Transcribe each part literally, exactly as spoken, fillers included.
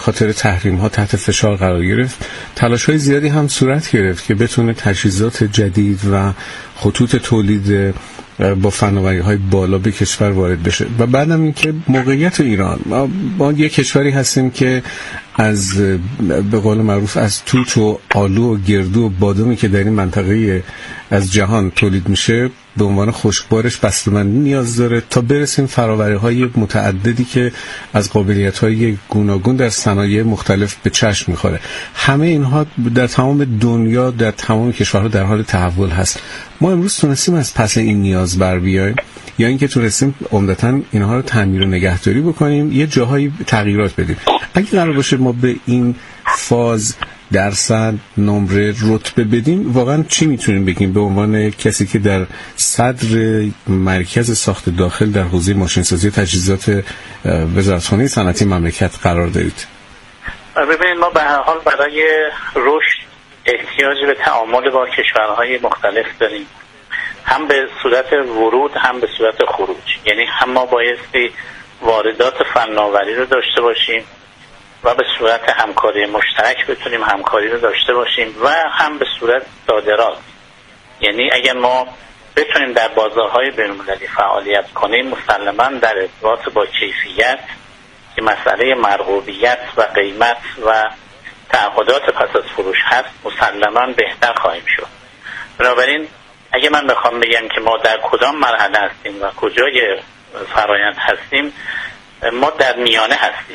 خاطر تحریم ها تحت فشار قرار گرفت، تلاش های زیادی هم صورت گرفت که بتونه تجهیزات جدید و خطوط تولید با فناوری های بالا به کشور وارد بشه. و بعدم این که موقعیت ایران، ما, ما یک کشوری هستیم که از به قول معروف از توت و آلو و گردو و بادامی که در این منطقه از جهان تولید میشه به عنوان خشکبارش بسته‌بندی نیاز داره تا برسیم فراوری‌های متعددی که از قابلیت‌های گوناگون در صنایع مختلف به چشم می‌خوره. همه اینها در تمام دنیا، در تمام کشورها در حال تحول هست. ما امروز تونستیم از پس این نیاز بر بیاییم یا اینکه تونستیم عمدتاً اینها رو تعمیر و نگهداری بکنیم، یه جاهایی تغییرات بدیم. اگه قرار باشه ما به این فاز درصد، نمره، رتبه بدیم، واقعا چی میتونیم بگیم به عنوان کسی که در صدر مرکز ساخت داخل در حوزه ماشینسازی و تجهیزات وزارتخانه صنعتی مملکت قرار دارید؟ ببینید، ما به هر حال برای رشد احتیاج به تعامل با کشورهای مختلف داریم، هم به صورت ورود هم به صورت خروج. یعنی هم ما بایستی واردات فناوری رو داشته باشیم و به صورت همکاری مشترک بتونیم همکاری رو داشته باشیم و هم به صورت صادرات. یعنی اگر ما بتونیم در بازارهای بین‌المللی فعالیت کنیم، مسلماً در ارتباط با کیفیت که مسئله مرغوبیت و قیمت و تعهدات پس از فروش هست، مسلماً بهتر خواهیم شد. بنابراین اگه من بخوام بگم که ما در کدام مرحله هستیم و کجای فرایند هستیم، ما در میانه هستیم.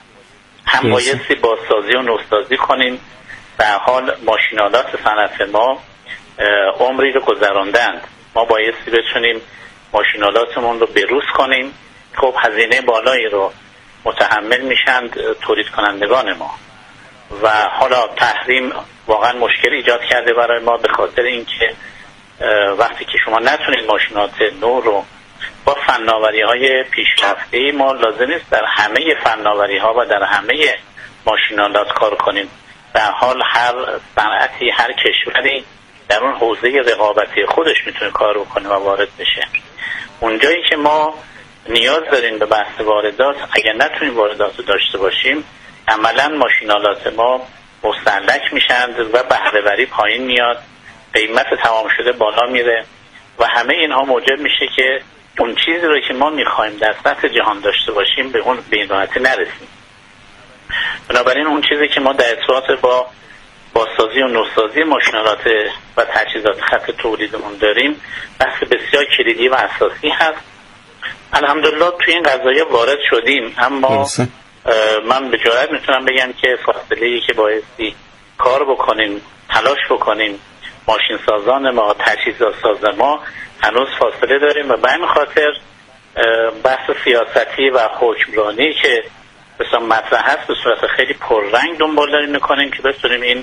هم بایستی بازسازی و نوسازی کنیم. به حال ماشینالات صنعت ما عمری رو گذراندند، ما بایستی بتونیم ماشینالاتمون رو بروز کنیم. خب هزینه بالایی رو متحمل میشند تولید کنندگان ما و حالا تحریم واقعا مشکل ایجاد کرده برای ما، به خاطر اینکه وقتی که شما نتونید ماشینات نو رو با فناوری های پیشرفته، ما لازم نیست در همه فناوری ها و در همه ماشینالات کار کنیم. در حال هر صنعتی، هر کشوری در اون حوزه رقابتی خودش میتونه کار بکنه و وارد بشه. اونجایی که ما نیاز داریم به بحث واردات، اگر نتونیم واردات رو داشته باشیم، عملا ماشینالات ما مستهلک میشن و بهره‌وری پایین میاد، قیمت تمام شده بالا میره و همه اینها موجب میشه که اون چیزی رو که ما میخوایم در سطح جهان داشته باشیم به اون به این راحتی نرسیم. بنابراین اون چیزی که ما در ارتباط با بازسازی و نوسازی ماشینالات و تجهیزات خط تولیدمون داریم، بحث بسیار کلیدی و اساسی هست. الحمدلله توی این قضایه وارد شدیم، اما من به جرئت میتونم بگم که فاصله‌ای که بایستی کار بکنیم، تلاش بکنیم، ماشین سازان ما، تجهیزات ساز ما هنوز فاصله داریم و به این خاطر بحث سیاستی و حکمرانی که مثلا مطرح هست به صورت خیلی پررنگ دنبال داریم میکنیم که بتونیم این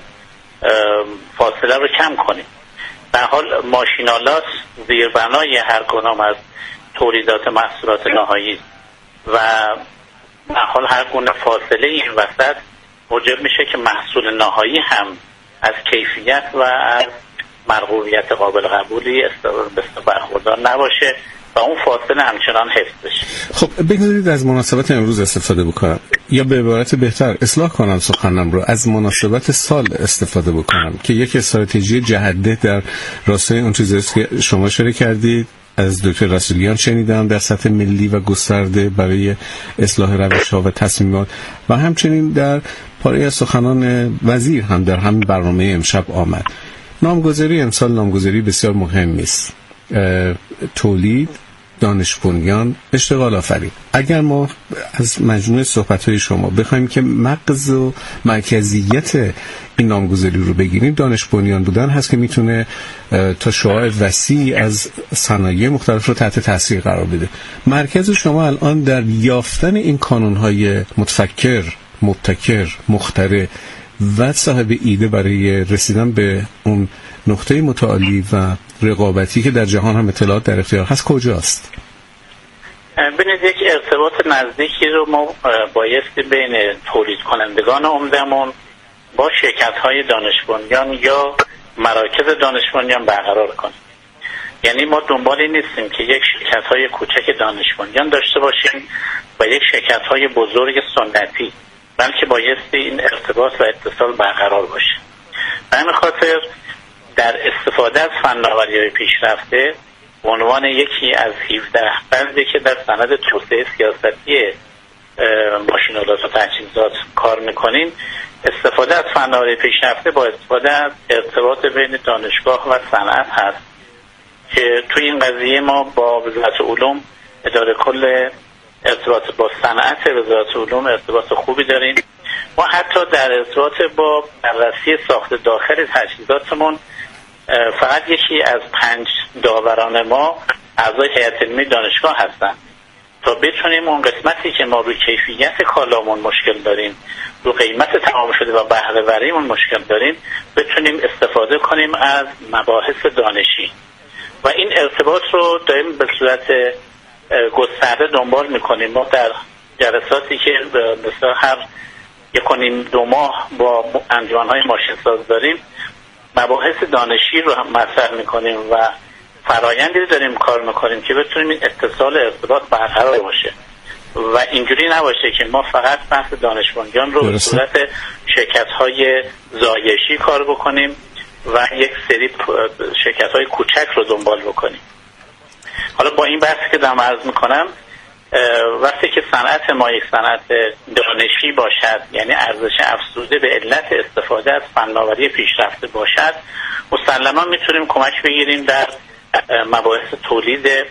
فاصله رو کم کنیم. در حال ماشینالات زیربنای هر کدام از تولیدات محصولات نهایی و در حال هر گونه فاصله این وسط موجب میشه که محصول نهایی هم از کیفیت و از مرغوبیت قابل قبولی برخوردار نباشه و اون فاصله همچنان حفظ بشه. خب بگذارید از مناسبت امروز استفاده بکنم، یا به عبارت بهتر اصلاح کنم سخنم رو، از مناسبت سال استفاده بکنم که یک استراتژی جهت‌ده در راستای اون چیزی است که شما اشاره کردید، از دکتر رسولیان شنیدم در سطح ملی و گسترده برای اصلاح روش‌ها و تصمیمات و همچنین در پاره از سخنان وزیر هم در همین برنامه امشب آمد. نامگذاری امسال نامگذاری بسیار مهمی است. تولید، دانش بنیان، اشتغال آفرین. اگر ما از مجموع صحبت‌های شما بخوایم که مغز و مرکزیت این نامگذاری رو بگیریم، دانش بنیان بودن هست که میتونه تا شعاع وسیع از صنایع مختلف رو تحت تاثیر قرار بده. مرکز شما الان در یافتن این کانون‌های متفکر، مبتکر، مخترع و صاحب ایده برای رسیدن به اون نقطه متعالی و رقابتی که در جهان هم اطلاعات در اختیار هست کجاست؟ ببینید، یک ارتباط نزدیکی رو ما بایستی بین تولید کنندگان عمدمون با شرکت‌های دانش بنیان یا مراکز دانش بنیان برقرار کنیم. یعنی ما دنبال نیستیم که یک شرکت‌های کوچک دانش بنیان داشته باشیم و یک شرکت‌های بزرگ سنتی بلکه بایستی این ارتباط و اتصال برقرار باشه. به همین خاطر در استفاده از فناوری‌های پیشرفته به عنوان یکی از هفده بندی که در سند توسعه سیاستی ماشین‌آلات و تجهیزات کار میکنیم، استفاده از فناوری پیشرفته با استفاده از ارتباط بین دانشگاه و صنعت هست که توی این قضیه ما با وزارت علوم اداره کل ارتباط با صنعت وزارت علوم ارتباط خوبی داریم. ما حتی در ارتباط با بررسی ساخت داخل تجهیزاتمون فقط یکی از پنج داوران ما اعضای هیئت علمی دانشگاه هستند تا بتونیم اون قسمتی که ما روی کیفیت کالامون مشکل داریم، رو قیمت تمام شده و بهره وریمون مشکل داریم، بتونیم استفاده کنیم از مباحث دانشی و این ارتباط رو دائم به صورت گسترده دنبال میکنیم. ما در جلساتی که مثلا هر یک و نیم دو ماه با انجمن‌های ماشین‌ساز داریم، مباحث دانشی رو هم مطرح میکنیم و فرایندی رو داریم کار میکنیم که بتونیم این اتصال ارتباط برقرار باشه و اینجوری نباشه که ما فقط بحث دانش بنیان رو به صورت شرکت‌های زایشی کار بکنیم و یک سری شرکت‌های کوچک رو دنبال بکنیم. حالا با این بحثی که دارم عرض میکنم، وقتی که صنعت ما یک صنعت دانشی باشد، یعنی ارزش افزوده به علت استفاده از فناوری پیشرفته باشد، مسلما میتونیم کمک بگیریم در مباحث تولید به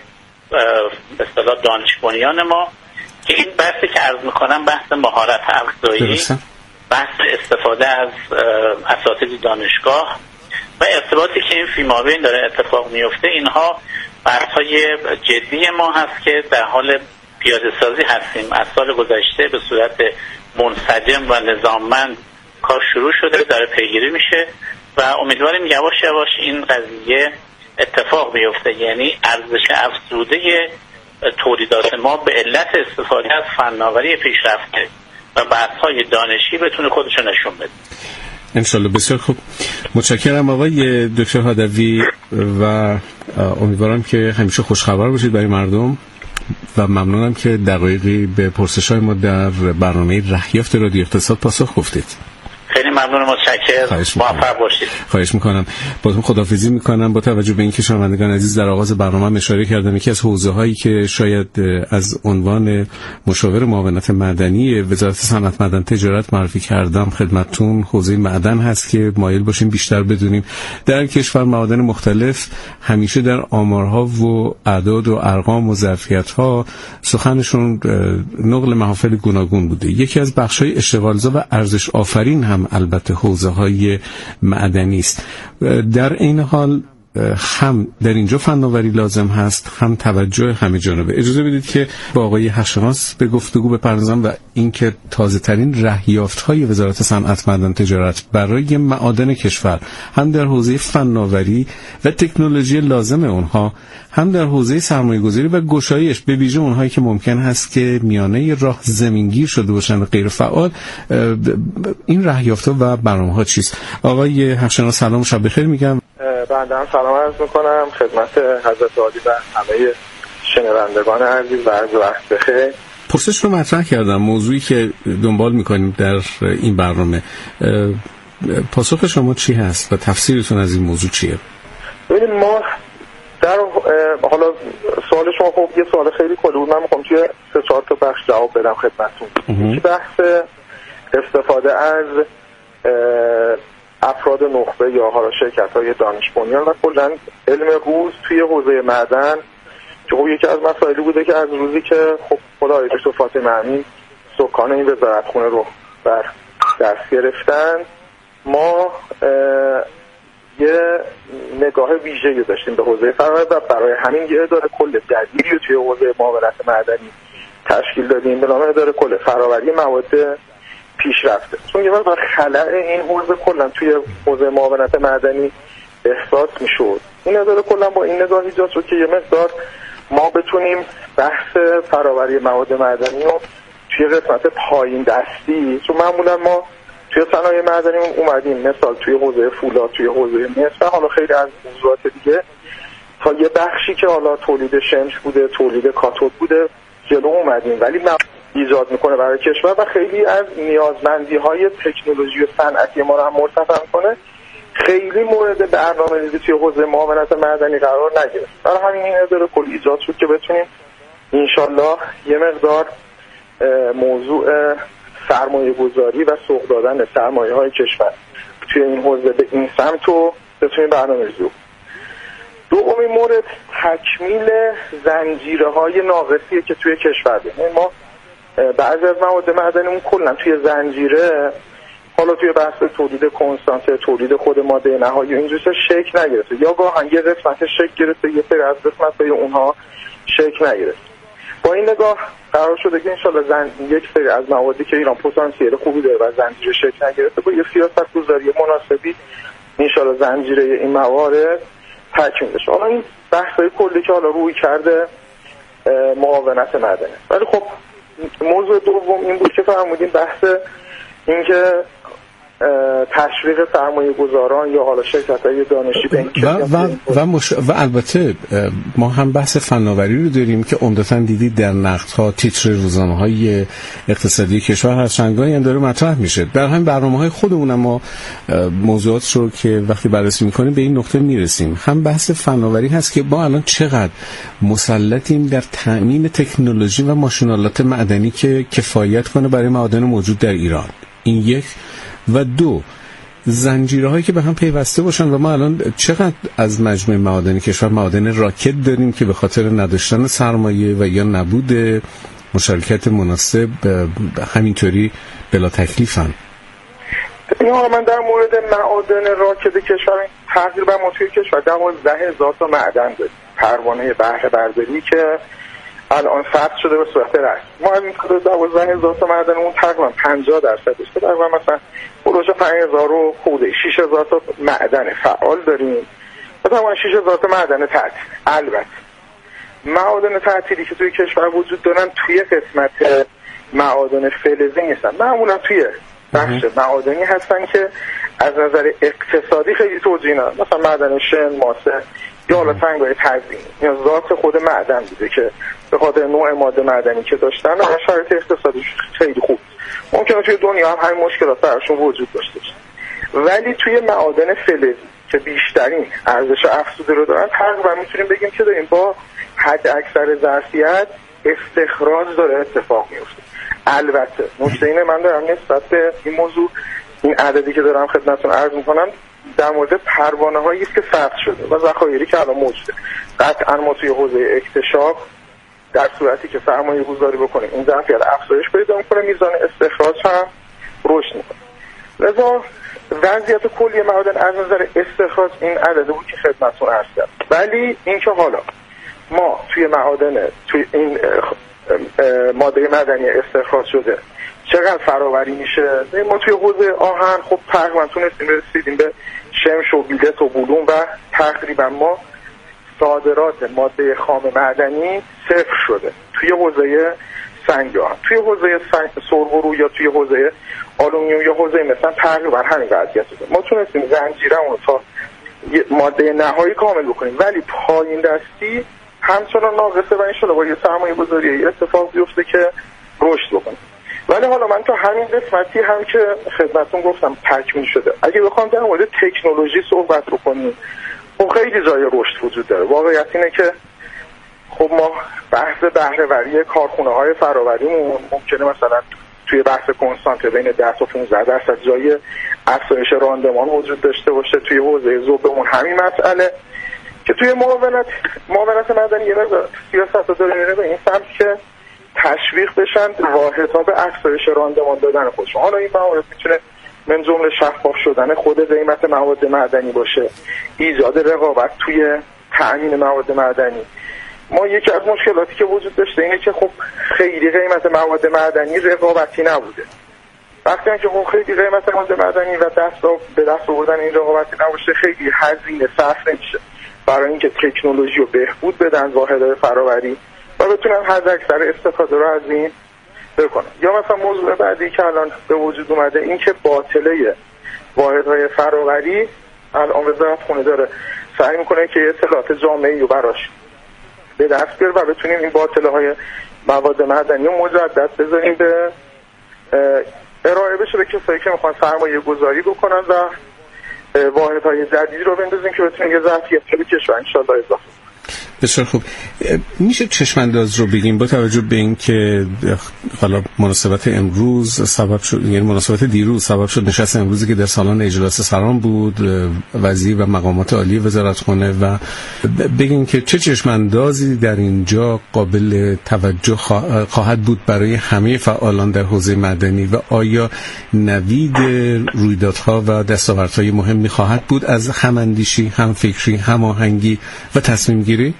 اصطلاح دانش بنیان ما که این بحثی که عرض میکنم بحث مهارت افزایی، بحث استفاده از اساتید دانشگاه و ارتباطی که این فیمابین داره اتفاق میفته، اینها بحث‌های جدی ما هست که در حال پیاده سازی هستیم. از سال گذشته به صورت منسجم و نظاممند کار شروع شده، داره پیگیری میشه و امیدواریم یواش یواش این قضیه اتفاق بیفته، یعنی ارزش افزوده تولیدات ما به علت استفاده از فناوری پیشرفته و بحث‌های دانشی بتونه خودشو نشون بده. انشالله. بسیار خوب، متشکرم آقای دکتر هادوی و امیدوارم که همیشه خوشخبر باشید برای مردم و ممنونم که دقایقی به پرسش‌های ما در برنامه رهیافت رادیو اقتصاد پاسخ گفتید. خیلی ممنون، متشکرم، موفق باشید. خواهش میکنم. بازم خداحافظی میکنم. با توجه به اینکه شنوندگان عزیز در آغاز برنامه اشاره کردم یکی از حوزه‌هایی که شاید از عنوان مشاور معاونت مدنی وزارت صنعت معدن تجارت معرفی کردم خدمتتون، حوزه معدن هست که مایل باشیم بیشتر بدونیم در کشور معادن مختلف همیشه در آمارها و اعداد و ارقام و ظرفیت‌ها سخنشون نقل محافل گوناگون بوده. یکی از بخش‌های اشتغالزا و ارزش آفرین هم البته حوزه‌های معدنی است. در این حال هم در اینجا فناوری لازم هست، هم توجه همه جانبه. اجازه بدید که با آقای حقشناس به گفتگو بپردازم و اینکه تازه ترین رهیافت‌های وزارت صنعت معدن تجارت برای معادن کشور هم در حوزه فناوری و تکنولوژی لازم اونها، هم در حوزه سرمایه‌گذاری و گشایش به ویژه اونهایی که ممکن هست که میانه راه زمینگیر شده باشن و غیر فعال، این رهیافت‌ها و برنامه‌ها چیست؟ آقای حقشناس سلام، شب بخیر میگم. بنده هم سلام عرض میکنم خدمت حضرت عالی و همه شنوندگان عزیز و عرض وقت بخیر. پرسش رو مطرح کردم، موضوعی که دنبال میکنیم در این برنامه. پاسخ شما چی هست و تفسیرتون از این موضوع چیه؟ ببینید، ما در حالا سوال شما خب یه سوال خیلی کلی بود، من میخوام توی سه چهار تا بخش جواب بدم خدمتتون. بحث استفاده از افراد نخبه یا حالا شرکت‌های دانش بنیان و کلاً علم روز توی حوزه معدن که خب یکی از مسائلی بوده که از روزی که خب خدای دکتر فاطمه امین سکان این وزارتخونه رو بر دست گرفتن، ما یه نگاه ویژه‌ای داشتیم به حوزه فناوری و برای همین یه اداره کل جدیدی رو توی حوزه معاونت معدنی تشکیل دادیم به نام اداره کل فراوری مواد پیشرفته، چون یه مقدار خلأ این حوزه کلا توی حوزه معاونت معدنی احساس میشد. این اداره کلا با این نگاه ایجاد شد که یه مقدار ما بتونیم بحث فراوری مواد معدنی رو توی قسمت پایین دستی، چون معمولا ما توی صنایع معدنی اومدیم مثال توی حوزه فولاد، توی حوزه مس و حالا خیلی از موضوعات دیگه تا یه بخشی که حالا تولید شمش بوده، تولید کاتود بوده جلو اومدیم، ولی ایجاد میکنه برای کشور و خیلی از نیازمندی های تکنولوژی و صنعتی ما رو هم مرتفع کنه، خیلی مورد برنامه‌ریزی توی حوزه معاونت معدنی قرار نگرفت. برای همین این اداره کلی ایجاد شد که بتونیم انشالله یه مقدار موضوع سرمایه گذاری و سوق دادن سرمایه های کشور توی این حوزه به این سمت رو بتونیم برنامه‌ریزی کنیم. دومین مورد تکمیل زنجیره های ناقصیه که توی کشور داریم. ما بعضی از مواد معدنیمون کلا توی زنجیره، حالا توی بحث تولید کنستانت، تولید خود ماده نهایی اینجوری شکل نگرفته، یا گاهن یه قسمت شکل گرفته، یه سری از قسمت‌های اونها شکل نگرفته. با این نگاه قرار شده که انشالله زن... یک سری از موادی که ایران پتانسیل خوبی داره و زنجیره شکل نگرفته، با یه سیاست گذاری مناسبی انشالله زنجیره این موارد تکمیل بشه. حالا این بحث‌های کلی که حالا روی کرده معاونت معدنی، ولی خب موضوع دوم این بود که فرمودیم بحث اینکه تشویق سرمایه گذاران یا حالا شرکت‌های دانشی به این و, و, و, مش... و البته ما هم بحث فناوری رو داریم که عمدتاً دیدید در نقدها تیتر روزنامه‌های اقتصادی کشور هر چند گاهی این داره مطرح میشه. در همین برنامه‌های خودمون ما موضوعات رو که وقتی بررسی می‌کنیم به این نقطه میرسیم. هم بحث فناوری هست که ما الان چقدر مسلطیم در تأمین تکنولوژی و ماشین‌آلات معدنی که کفایت کنه برای معادن موجود در ایران. این یک. و دو، زنجیره هایی که به هم پیوسته باشن و ما الان چقدر از مجموعه معادن کشور معادن راکت داریم که به خاطر نداشتن سرمایه و یا نبود مشارکت مناسب همینطوری بلا تکلیفن. این حالا من در مورد معادن راکت کشور تقریبا ما توی کشور دوازده هزار تا معدن داریم، پروانه بهره برداری که الان ثبت شده به صورت رسمی. ما از این کار دوازده هزار تا معدن اون تقریبا پنجاه درصدش که تقریبا مثلا بروژه پنج هزار و خورده شش هزار تا معدن فعال داریم و تقریبا شش هزار تا معدن تعطیل. البته معادن تعطیلی که توی کشور وجود دارن توی قسمت معادن فلزی نیستن، معمولا توی بخش معادنی هستن که از نظر اقتصادی خیلی توجیه ندارن، مثلا معدن شن، ماسه یا حالا سنگ‌های تزیینی یا ذات خود معدن بوده که به خاطر نوع ماده معدنی که داشتن و شرایط اقتصادی خیلی خوب ممکنه توی دنیا هم همین مشکلات براشون وجود داشته باشه. ولی توی معادن فلزی که بیشترین ارزش افزوده رو دارن تقریبا میتونیم بگیم که داریم با حد اکثر ظرفیت استخراج داره اتفاق میفته. البته نکته اینه من دارم نسبت به این موضوع این عددی که دارم خدمتتون عرض میکنم در مورد پروانه هایی است که ثبت شده و ذخایری که الان موجوده. قطعا ما توی حوزه اکتشاف در صورتی که سرمایه گذاری بکنیم این ظرفیت افزایش پیدا میکنه، میزان استخراج هم رشد میکنه. لذا وضعیت کلی معادن از نظر استخراج این عدده بود که خدمتتون عرض کردم. ولی اینکه حالا ما توی معادن توی این ماده معدنی استخراج شده چقدر فراوری میشه، ما توی حوزه آهن خب تقریبا تونستیم رسیدیم به شمش و بیلت و بلوم و تقریبا ما صادرات ماده خام معدنی صفر شده توی حوزه سنگ آهن. توی حوزه سربرو یا توی حوزه آلومینیوم یا حوزه مثلا تقریبا همین وضعیت شده. ما تونستیم زنجیرمون تا ماده نهایی کامل بکنیم، ولی پایین دستی همچنان ناقصه و انشالله با یه سرمایه گذاری اتفاق بیفته که رشد بکنیم. ولی حالا من تا همین قسمتی هم که خدمتتون گفتم تکمیل شده. اگه بخوام در مورد تکنولوژی صحبت بکنیم خب خیلی جای رشد وجود داره. واقعیت اینه که خب ما بحث بهره‌وری کارخونه‌های فرآوریمون ممکنه مثلا توی بحث کنستانت بین ده تا پانزده درصد جای افزایش راندمان وجود داشته باشه. توی حوزه ذوبمون همین مسئله که توی معاونت معاونت معدنی یه مقدار سیاست داره میره به این سمت که تشویق بشن واحدها به افزایش راندمان دادن خودشون. حالا این موارد میتونه من جمله شفاف شدن خود قیمت مواد معدنی باشه، ایجاد رقابت توی تأمین مواد معدنی. ما یکی از مشکلاتی که وجود داشته اینه که خب خیلی قیمت مواد معدنی رقابتی نبوده. وقتی که خب خیلی قیمت مواد معدنی و دست به دست آوردن این رقابتی نباشه خیلی هزینه صرف نمیشه برای اینکه تکنولوژی رو بهبود بدن واحدهای فرآوری و بتونن حد اکثر استفاده رو از این بکنن. یا مثلا موضوع بعدی که الان به وجود اومده این که باطله واحدهای فرآوری الان وزارت خونه داره سعی میکنه که اطلاعات جامعی رو براش به دست بیاره و بتونیم این باطله های مواد معدنی رو مجدد بذاریم به ارائه بشه به کسایی که میخوان سرمایه گذاری بکنن و واحدهای جدیدی رو بندازیم که بتونیم یه ظرفیت به کشور انشالله اضافه. بسیار خوب. میشه چشمانداز رو بگیم با توجه به این که حالا مناسبت امروز سبب شد، یعنی مناسبت دیروز سبب شد نشست امروزی که در سالن اجلاس سران بود وزیر و مقامات عالی وزارتخانه، و بگیم که چه چشماندازی در اینجا قابل توجه خواهد بود برای همه فعالان در حوزه مدنی و آیا نوید رویدادها و دستاوردهای مهمی خواهد بود از هماندیشی، همفکری، هماهنگی و تصمیم گیری؟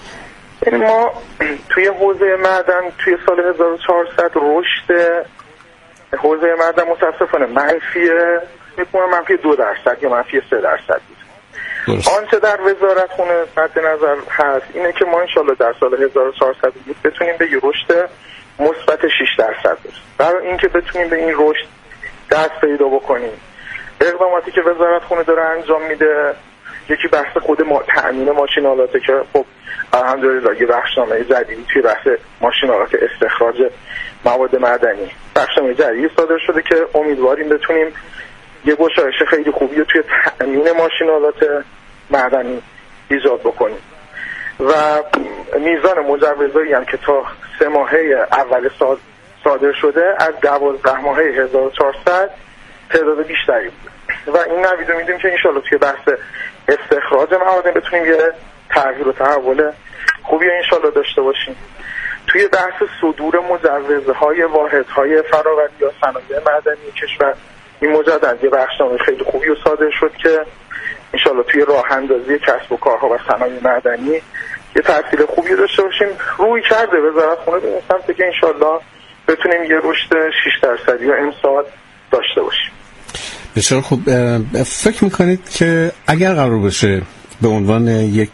ما توی حوزه معدن توی سال هزار و چهارصد رشد حوزه معدن متاسفانه منفی میکنم منفی دو درصد یا منفی سه درصد بود. آنچه در وزارتخانه مد نظر هست اینه که ما انشالله در سال هزار و چهارصد بتونیم به یه رشد مثبت شش درصد برسیم. برای اینکه بتونیم به این رشد دست پیدا بکنیم اقداماتی که وزارتخانه داره انجام میده، یکی بحث خود ما تأمین ماشین‌آلاته که خب الحمدلله یه بخشنامه جدیدی توی بحث ماشین‌آلات استخراج مواد معدنی بخشنامه جدیدی صادر شده که امیدواریم بتونیم یه گشایش خیلی خوبی رو توی تأمین ماشین‌آلات معدنی ایجاد بکنیم و میزان مجوزایی هم که تا سه ماهه اول سال صادر شده از دوازده ماهه هزار و چهارصد تعداد بیشتری بود و این نوید رو میدیم که انشالله توی بحث استخراج مواد بتونیم یه تغییر و تحول خوبی انشالله داشته باشیم. توی بحث صدور مجوزهای واحدهای فراوری یا صنایع معدنی کشور این مجدد یه بخشنامه خیلی خوبی رو صادر شد که انشالله توی راه اندازی کسب و کارها و صنایع معدنی یه تأثیر خوبی داشته باشیم. روی کرده وزارتخانه به این سمت که انشالله بتونیم یه رشد شش درصدی یا امسال داشته باشیم. بسیار خوب. فکر میکنید که اگر قرار بشه به عنوان یک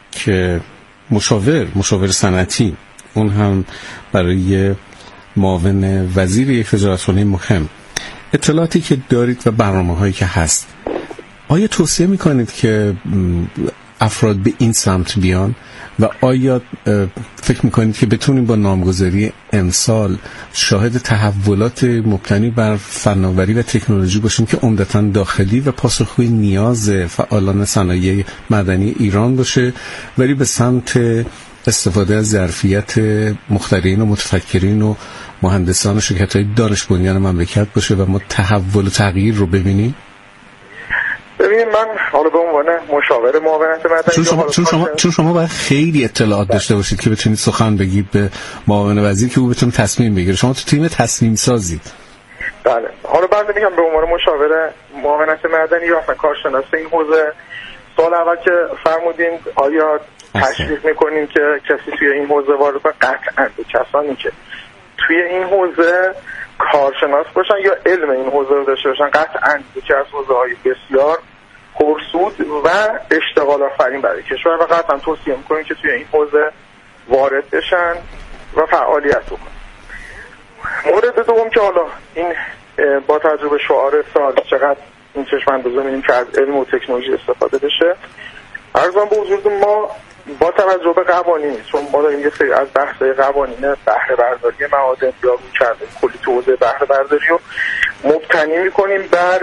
مشاور مشاور صنعتی، اون هم برای معاون وزیر یک وزارتخانه مهم، اطلاعاتی که دارید و برنامه‌هایی که هست، آیا توصیه میکنید که افراد به این سمت بیان و آیا فکر میکنید که بتونیم با نامگذاری امسال شاهد تحولات مبتنی بر فناوری و تکنولوژی باشیم که عمدتاً داخلی و پاسخگوی نیاز فعالان صنایع معدنی ایران باشه، ولی به سمت استفاده از ظرفیت مخترعین و متفکرین و مهندسان و شرکت‌های دانش بنیان مملکت باشه و ما تحول و تغییر رو ببینیم؟ ببینید من حالا به عنوان مشاور معاونت مدنی چون شما چون شما چون شما باید خیلی اطلاعات داشته باشید که بتونید سخن بگید به معاون وزیر که او بتونه تصمیم بگیره. شما تو تیم تصمیم سازید. بله. حالا بعد میگم به عنوان مشاور معاونت مدنی یا کارشناس این حوزه، سال اول که فرمودین آیا تشویق میکنین که کسی توی این حوزه وارد بشه؟ قطعاً کسانی که توی این حوزه کارشناس باشن یا علم این حوزه رو داشته باشن قطعاً یکی از حوزه‌های بسیار پرسود و اشتغال آفرین برای کشور و قطعاً توصیه می‌کنیم که توی این حوزه وارد بشن و فعالیت بکنن. مورد دوم که حالا این با تجربه شعار سال چقدر این چشم‌اندازی می‌بینیم که از علم و تکنولوژی استفاده بشه، عرضم به حضور ما با توجه به قوانین، چون ما داریم یه سری از بحث‌های قوانین بهره برداری مواد انتخاب کرده کلی تو حوزه بهره برداری رو مبتنی می‌کنیم بر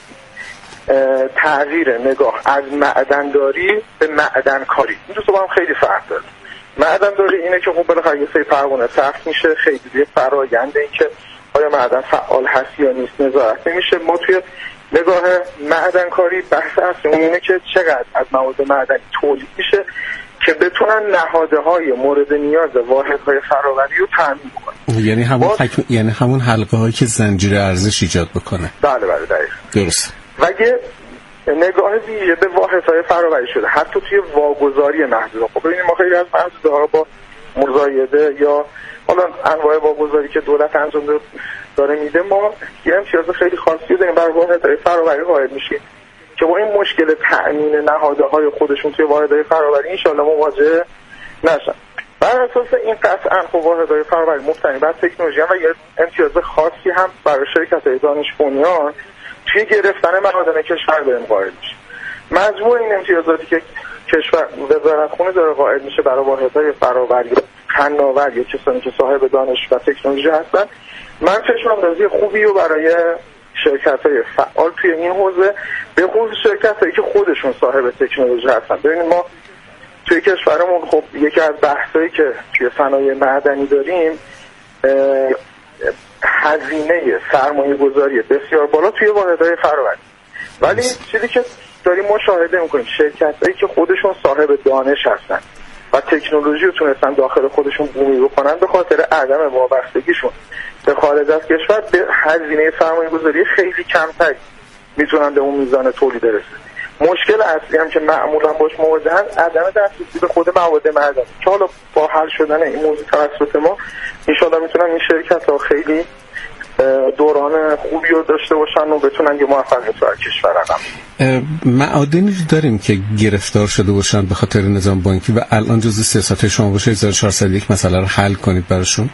تغییر نگاه از معدن‌داری به معدن‌کاری. این دو تا با هم خیلی فرق داره. معدن‌داری اینه که خب بالاخره یه سری پروانه ثبت میشه، خیلی دیگه فرآیند این که آیا معدن فعال هست یا نیست نظارت نمیشه. ما توی نگاه معدن‌کاری بحث اصلی اینه که چقدر از مواد معدنی تولید میشه که بتونن نهادهای مورد نیاز واحدهای فرآوری رو تامین کنن. یعنی همون با... حک... یعنی همون حلقه هایی که زنجیره ارزش ایجاد بکنه. بله بله دقیق. درست. و یه نگاه ویژه به واحدهای فرآوری شده حتی توی واگذاری محدوده. خب ببینید ما خیلی از محدوده ها با مزایده یا حالا انواع واگذاری که دولت انجام داره میده ما یه امتیاز خیلی خاصی داریم برای واحدهای فرآوری قائل میشیم که با این مشکل تأمین نهادهای خودشون توی واحدهای فرآوری ان شاءالله مواجه نشن. بر اساس این قطعاً خب واحدهای فرآوری مبتنی بر تکنولوژی و یه امتیاز خاصی هم برای شرکت‌های دانش بنیان توی گرفتن معادن کشور داریم قائل میشه. مجموع این امتیازاتی که کشور وزارتخانه داره قائل میشه برای واحدهای فرآوری فناور یا کسانی که صاحب دانش و تکنولوژی هستن، من چشم اندازی خوبی رو برای شرکت‌های فعال توی این حوزه، به خصوص شرکت‌هایی که خودشون صاحب تکنولوژی هستن. ببینید ما توی کشورمون خب یکی از بحثایی که توی صنایع معدنی داریم هزینه سرمایه گذاری بسیار بالا توی واحدهای فرآوری، ولی چیزی که داریم مشاهده میکنیم شرکت‌هایی که خودشون صاحب دانش هستن و تکنولوژی رو تونستن داخل خودشون بومی بکنن، به خاطر عدم وابستگیشون به خارج از کشور به هزینه سرمایه گذاری خیلی کمتری میتونن به اون میزان تولید برسن. مشکل اصلی هم که معمولا باش مواجهن عدم دسترسی به خود مواد معدنی که حالا با حل شدن این موضوع توسط ما انشاءالله میتونن این شرکت‌ها خیلی دوران خوبی رو داشته باشن و بتونن یه موفقیت در کشور رقم. معادنی داریم که گرفتار شده باشن به خاطر نظام بانکی و الان جزء سیاست شما باشه هزار و چهارصد و یک مسئله رو حل کنید براشون؟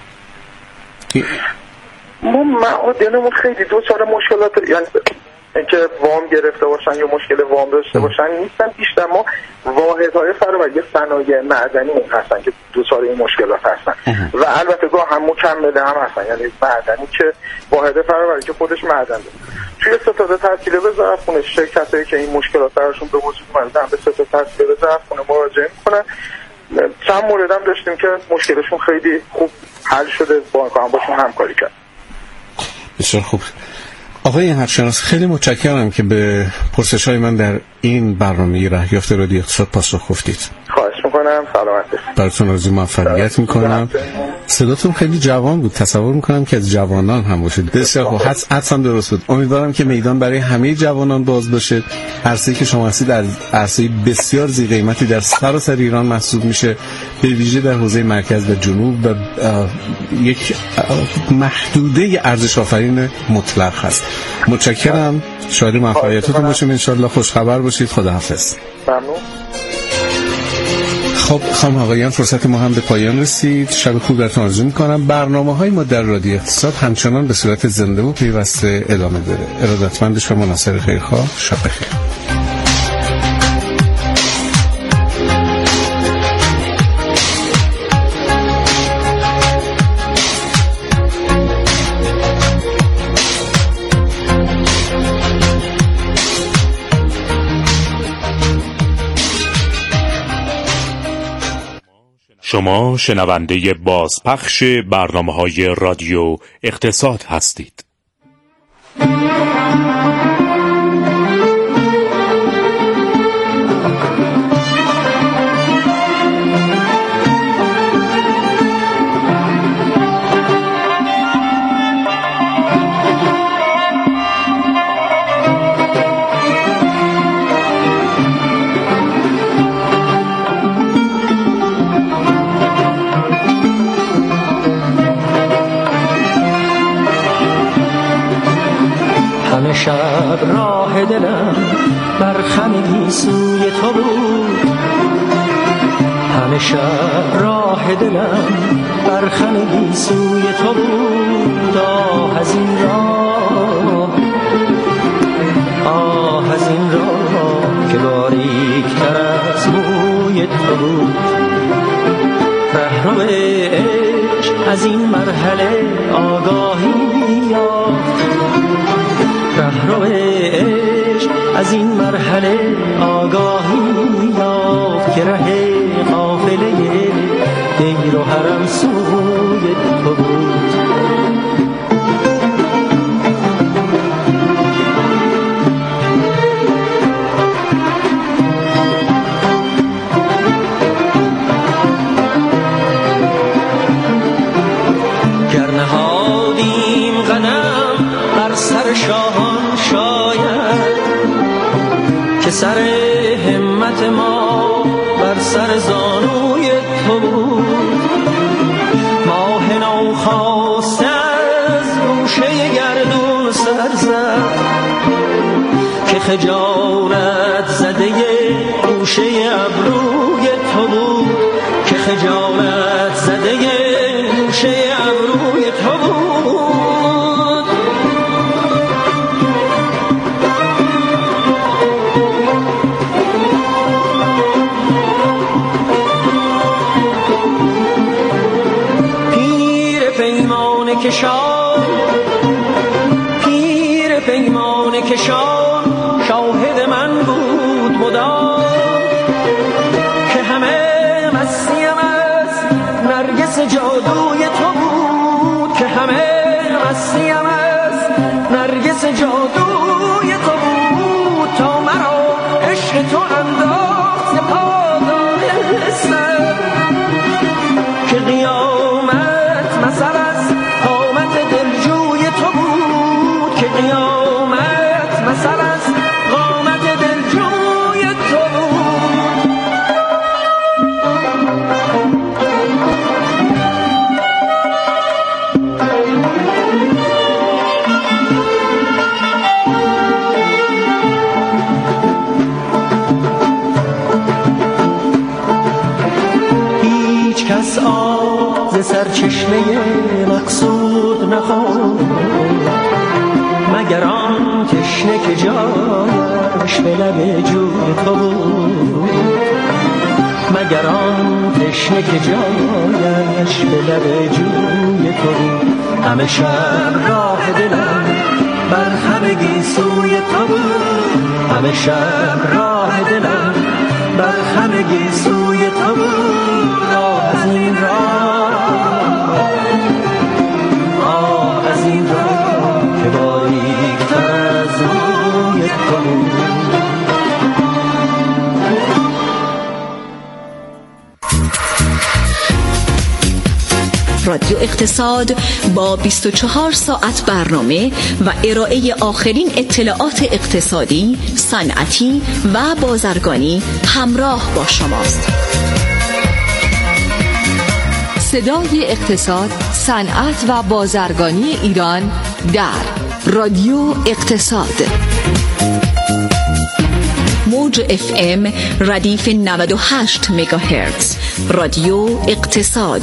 ما معادنمون خیلی دو چهار مشکلات، یعنی اینکه وام گرفته باشن یا مشکل وام داشته باشن نیستن، بیشتر ما واحدهای فرآوری صنایع معدنی هستن که دچار این مشکلات هستن و البته گاه هم مکمل هم هستن، یعنی معدنی که واحد فرآوری که خودش معدن داره. توی ستاد تسهیل وزارتخونه شرکتایی که این مشکلات براشون به وجود اومدن به ستاد تسهیل وزارتخونه مراجعه میکنن. چند مورد هم داشتیم که مشکلشون خیلی خوب حل شده، بانک هم باشون همکاری کرد. بسیار خوب. آقای هرشناس خیلی متشکرم که به پرسش‌های من در این برنامه راه یافته رادیو اقتصاد پاسخ گفتید. خواهش میکنم. سلامت باشید. براتون آرزوی موفقیت میکنم. صداتون خیلی جوان بود، تصور میکنم که از جوانان هم باشید. بسیار خوب، حدس هم درست بود. امیدوارم که میدان برای همه جوانان باز باشه. عرصه‌ای که شما هستید در عرصه بسیار ذی قیمتی در سراسر ایران محسوب میشه، به ویژه در حوزه مرکز و جنوب و یک محدوده ارزش آفرین مطلق هست. متشکرم. شاد موفقیتاتون باشیم، ان شاء الله خوش خبر باشید. خداحافظ. ممنون. خب خانم آقایان، فرصت ما هم به پایان رسید. شب خوب براتون آرزو می‌کنم. برنامه‌های ما در رادیو اقتصاد همچنان به صورت زنده و پیوسته ادامه داره. ارادتمند شما ناصر خیرخواه. شب بخیر. شما شنونده بازپخش برنامه‌های رادیو اقتصاد هستید. شب راه دلم بر خم گیسوی تو بود، همه شب راه دلم بر خم گیسوی تو بود. آه از این راه، آه از این راه که باریک‌تر از موی تو بود. رهرو عشق از این مرحله آگاهی یافت، رهرو عشق از این مرحله آگاهی یافت که ره قافله دیر و حرم سوی تو بود. گر نهادیم قدم بر سر شاهان شاید که سر همت ما بر سر زانوی تو بود. ماه نو خاسته از گوشه گردون سر زد که خجالت زده گوشه ابروی تو بود، که خجالت زده گوشه ابروی تو بود. جهان شاهد من بود مدام که همه مستیم از نرگس جادوی تو بود، که همه مستیم از نرگس جادوی تو بود، تا مرا عشق تو انداخت پادان سر، که قیامت مثل از قامت دلجوی تو بود، که قیامت مثل از قامت دلجوی تو بود. هیچ کس آب ز سرچشمه مقصود نخورد مگر آن تشنه که جایش به لب جوی تو بود، مگر آن تشنه که جایش به لب جوی تو بود. همه شب راه دلم بر همه گیسوی تو بود، همه شب راه دلم بر همه گیسوی تو بود. آه از این راه، آه از این راه که باریک‌تر از روی تو بود. رادیو اقتصاد با بیست و چهار ساعت برنامه و ارائه آخرین اطلاعات اقتصادی، صنعتی و بازرگانی همراه با شماست. صدای اقتصاد، صنعت و بازرگانی ایران در رادیو اقتصاد. موج اف ام ردیف نود و هشت مگاهرتز. رادیو اقتصاد.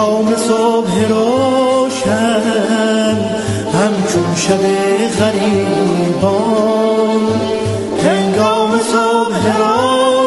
شب غریب